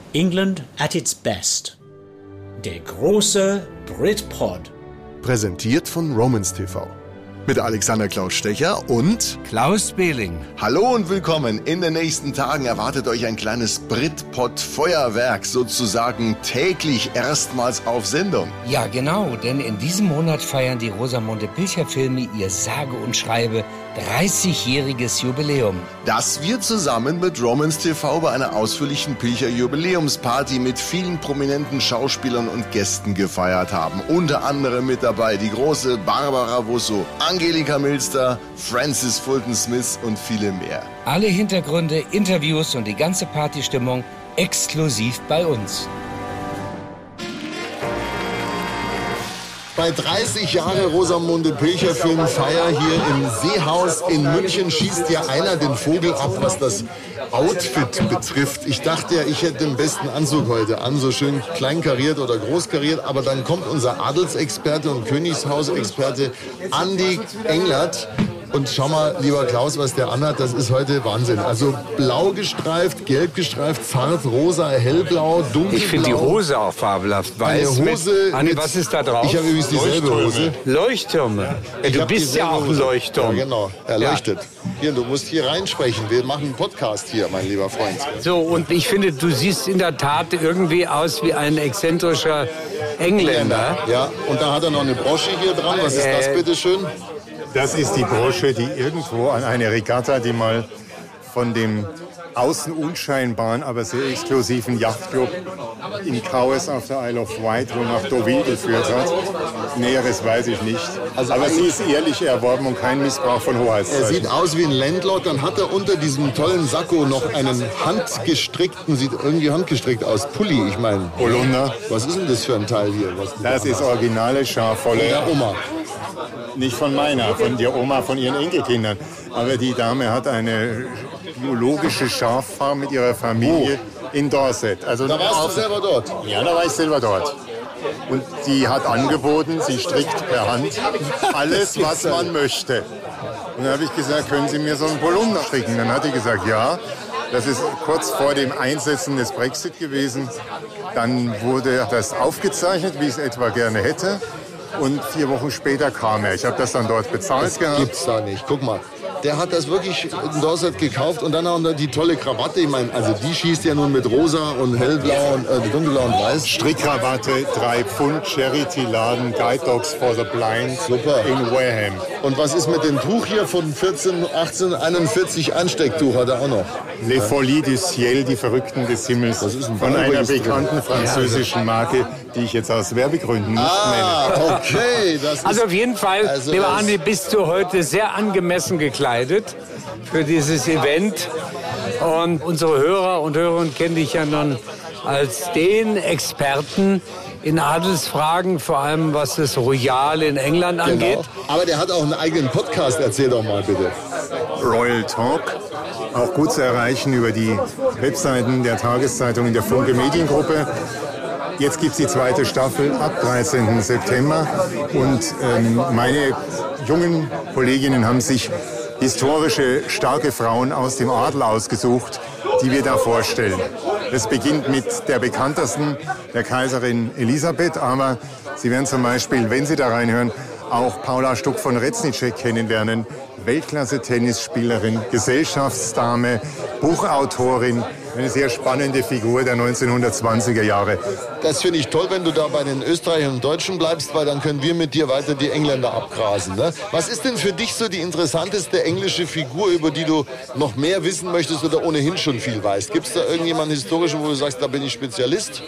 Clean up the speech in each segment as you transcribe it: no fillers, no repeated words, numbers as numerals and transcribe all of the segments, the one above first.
England at its best. Der große Britpod. Präsentiert von Romans TV. Mit Alexander Klaus Stecher und Klaus Behling. Hallo und willkommen. In den nächsten Tagen erwartet euch ein kleines Britpod-Feuerwerk, sozusagen täglich erstmals auf Sendung. Ja, genau, denn in diesem Monat feiern die Rosamunde Pilcher-Filme ihr sage und schreibe 30-jähriges Jubiläum. Das wir zusammen mit Romans TV bei einer ausführlichen Pilcher-Jubiläumsparty mit vielen prominenten Schauspielern und Gästen gefeiert haben. Unter anderem mit dabei die große Barbara Wusso, Angelika Milster, Francis Fulton Smith und viele mehr. Alle Hintergründe, Interviews und die ganze Partystimmung exklusiv bei uns. Bei 30 Jahre Rosamunde Pilcher Filmfeier hier im Seehaus in München schießt ja einer den Vogel ab, was das Outfit betrifft. Ich dachte ja, ich hätte den besten Anzug heute an, so schön kleinkariert oder großkariert, aber dann kommt unser Adelsexperte und Königshausexperte Andi Englert. Und schau mal, lieber Klaus, was der anhat, das ist heute Wahnsinn. Also blau gestreift, gelb gestreift, zart, rosa, hellblau, dunkelblau. Ich finde die Hose auch fabelhaft. Weiß Eine Hose Anni, was ist da drauf? Ich habe übrigens dieselbe Hose. Leuchttürme. Ja, du bist ja auch ein Leuchtturm. Ja, genau, er leuchtet. Hier, du musst hier reinsprechen. Wir machen einen Podcast hier, mein lieber Freund. So, und ich finde, du siehst in der Tat irgendwie aus wie ein exzentrischer Engländer. Ja, und da hat er noch eine Brosche hier dran. Was ist das, bitteschön? Das ist die Brosche, die irgendwo an eine Regatta, die mal von dem außen unscheinbaren, aber sehr exklusiven Yachtclub in Cowes auf der Isle of Wight, wo nach Deauville geführt hat. Näheres weiß ich nicht. Aber sie ist ehrlich erworben und kein Missbrauch von Hoheitszeichen. Er sieht aus wie ein Landlord, dann hat er unter diesem tollen Sakko noch einen handgestrickten, sieht irgendwie handgestrickt aus, Pulli, ich meine. Holunder. Was ist denn das für ein Teil hier? Das ist originale Schafwolle. Der Oma. Nicht von meiner, von der Oma, von ihren Enkelkindern. Aber die Dame hat eine biologische Schaffarm mit ihrer Familie in Dorset. Also da warst du selber dort? Ja, da war ich selber dort. Und die hat angeboten, sie strickt per Hand alles, was man möchte. Und dann habe ich gesagt, können Sie mir so einen Polunder stricken? Dann hat die gesagt, ja. Das ist kurz vor dem Einsetzen des Brexit gewesen. Dann wurde das aufgezeichnet, wie ich es etwa gerne hätte. Und 4 Wochen später kam er. Ich habe das dann dort bezahlt gehabt. Das gibt's da nicht. Guck mal, der hat das wirklich in Dorset gekauft und dann auch die tolle Krawatte. Ich meine, also die schießt ja nun mit rosa und hellblau und dunkelblau und weiß. Strickkrawatte, 3 Pfund, Charity-Laden, Guide Dogs for the Blind. Super. In Wareham. Und was ist mit dem Tuch hier von 1841 Anstecktuch hat er auch noch? Les Folies du Ciel, die Verrückten des Himmels. Das ist ein von einer übrigens bekannten französischen Marke, die ich jetzt aus Werbegründen nicht nenne. Okay. Das ist Also auf jeden Fall, also lieber Andi, bist du heute sehr angemessen gekleidet für dieses Event. Und unsere Hörer und Hörerinnen kennen dich ja nun als den Experten in Adelsfragen, vor allem was das Royale in England angeht. Genau. Aber der hat auch einen eigenen Podcast. Erzähl doch mal bitte. Royal Talk, auch gut zu erreichen über die Webseiten der Tageszeitungen der Funke Mediengruppe. Jetzt gibt es die 2. Staffel ab 13. September und meine jungen Kolleginnen haben sich historische, starke Frauen aus dem Adel ausgesucht, die wir da vorstellen. Es beginnt mit der bekanntesten, der Kaiserin Elisabeth, aber Sie werden zum Beispiel, wenn Sie da reinhören, auch Paula Stuck von Reznicek kennenlernen, Weltklasse-Tennisspielerin, Gesellschaftsdame, Buchautorin, eine sehr spannende Figur der 1920er Jahre. Das finde ich toll, wenn du da bei den Österreichern und Deutschen bleibst, weil dann können wir mit dir weiter die Engländer abgrasen. Ne? Was ist denn für dich so die interessanteste englische Figur, über die du noch mehr wissen möchtest oder ohnehin schon viel weißt? Gibt es da irgendjemanden historischen, wo du sagst, da bin ich Spezialist?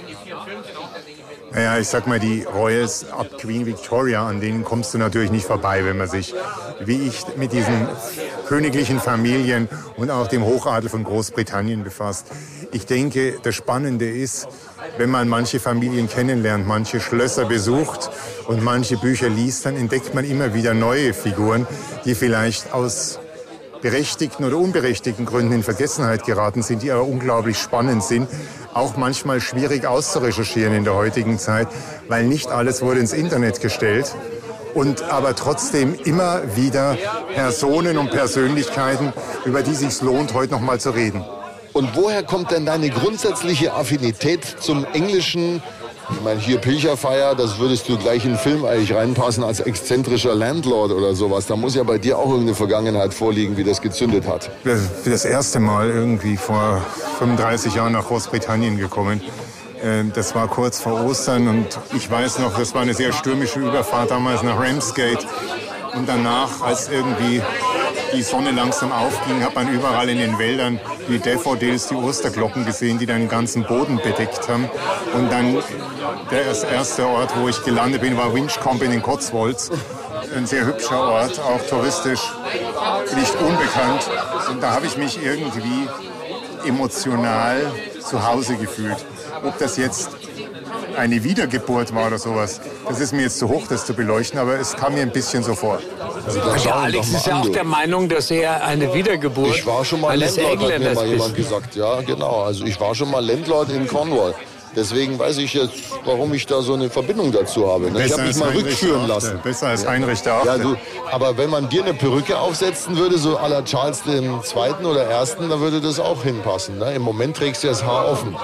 Naja, ich sag mal, die Royals ab Queen Victoria, an denen kommst du natürlich nicht vorbei, wenn man sich, wie ich, mit diesen königlichen Familien und auch dem Hochadel von Großbritannien befasst. Ich denke, das Spannende ist, wenn man manche Familien kennenlernt, manche Schlösser besucht und manche Bücher liest, dann entdeckt man immer wieder neue Figuren, die vielleicht aus berechtigten oder unberechtigten Gründen in Vergessenheit geraten sind, die aber unglaublich spannend sind. Auch manchmal schwierig auszurecherchieren in der heutigen Zeit, weil nicht alles wurde ins Internet gestellt. Und aber trotzdem immer wieder Personen und Persönlichkeiten, über die es sich lohnt, heute noch mal zu reden. Und woher kommt denn deine grundsätzliche Affinität zum Englischen? Ich meine, hier Pilcherfeier, das würdest du gleich in den Film eigentlich reinpassen als exzentrischer Landlord oder sowas. Da muss ja bei dir auch irgendeine Vergangenheit vorliegen, wie das gezündet hat. Für das erste Mal irgendwie vor 35 Jahren nach Großbritannien gekommen. Das war kurz vor Ostern und ich weiß noch, das war eine sehr stürmische Überfahrt damals nach Ramsgate. Und danach, als irgendwie die Sonne langsam aufging, hat man überall in den Wäldern die Daffodils, die Osterglocken gesehen, die dann den ganzen Boden bedeckt haben. Und dann der erste Ort, wo ich gelandet bin, war Winchcombe in den Cotswolds. Ein sehr hübscher Ort, auch touristisch nicht unbekannt. Und da habe ich mich irgendwie emotional zu Hause gefühlt. Ob das jetzt eine Wiedergeburt war oder sowas, das ist mir jetzt zu hoch, das zu beleuchten, aber es kam mir ein bisschen so vor. Also Ja, Alex ist ja auch der Meinung, dass er eine Wiedergeburt Ich war schon mal eines Landlord, hat mir Engländers mal jemand ist. gesagt. Ja, genau. Also ich war schon mal Landlord in Cornwall. Deswegen weiß ich jetzt, warum ich da so eine Verbindung dazu habe. Ne? Ich habe mich mal rückführen lassen. Besser als Heinrich der Ja, Achte. du, aber wenn man dir eine Perücke aufsetzen würde, so à la Charles II. oder I., dann würde das auch hinpassen. Ne? Im Moment trägst du das Haar offen.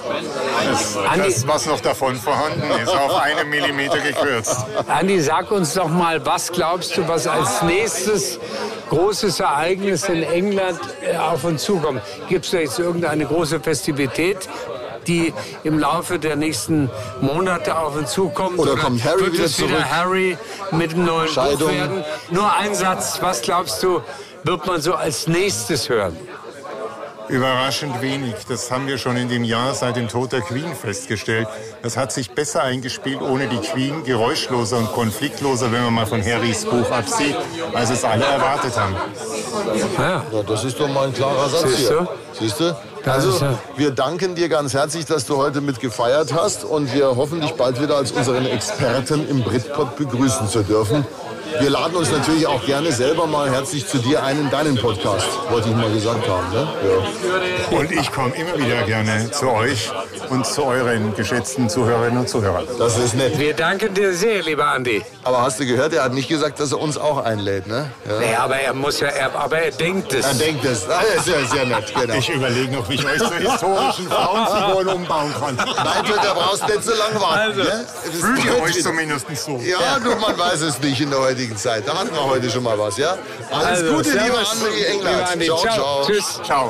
Das, was noch davon vorhanden ist, auf 1 Millimeter gekürzt. Andi, sag uns doch mal, was glaubst du, was als nächstes großes Ereignis in England auf uns zukommt? Gibt es da jetzt irgendeine große Festivität, die im Laufe der nächsten Monate auf uns zukommt? Oder kommt Harry wird wieder es wieder zurück? Harry mit einem neuen Scheidung. Buch werden? Nur ein Satz, was glaubst du, wird man so als nächstes hören? Überraschend wenig. Das haben wir schon in dem Jahr seit dem Tod der Queen festgestellt. Das hat sich besser eingespielt ohne die Queen, geräuschloser und konfliktloser, wenn man mal von Harrys Buch absieht, als es alle erwartet haben. Ja. Ja, das ist doch mal ein klarer Satz Siehst hier. du? Siehst du? Das Also, ist ja- wir danken dir ganz herzlich, dass du heute mit gefeiert hast und wir hoffen, dich bald wieder als unseren Experten im Britpod begrüßen zu dürfen. Wir laden uns natürlich auch gerne selber mal herzlich zu dir ein in deinen Podcast, wollte ich mal gesagt haben. Ne? Ja. Und ich komme immer wieder gerne zu euch und zu euren geschätzten Zuhörerinnen und Zuhörern. Das ist nett. Wir danken dir sehr, lieber Andi. Aber hast du gehört, er hat nicht gesagt, dass er uns auch einlädt, ne? Ja. Nee, aber er muss ja, aber er denkt es. Er denkt es. Ah, das ist ja sehr nett, genau. Ich überlege noch, wie ich euch zu historischen Frauenfiguren umbauen kann. Nein, da brauchst du nicht so lange warten. Also, ne? Das Fühlt ihr geht euch wieder. zumindest so? Ja, du, man weiß es nicht in der heutigen Zeit. Da hatten wir heute schon mal was, ja? Alles Also, Gute, lieber servus, André England. lieber Andi. Ciao, Ciao. ciao. Tschüss. Ciao.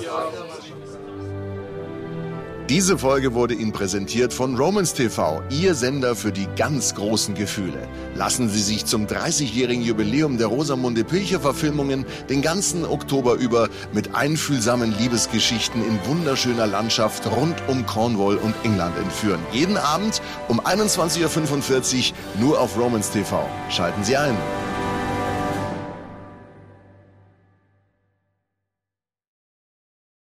Diese Folge wurde Ihnen präsentiert von Romans TV, Ihr Sender für die ganz großen Gefühle. Lassen Sie sich zum 30-jährigen Jubiläum der Rosamunde Pilcher-Verfilmungen den ganzen Oktober über mit einfühlsamen Liebesgeschichten in wunderschöner Landschaft rund um Cornwall und England entführen. Jeden Abend um 21:45 Uhr nur auf Romans TV. Schalten Sie ein.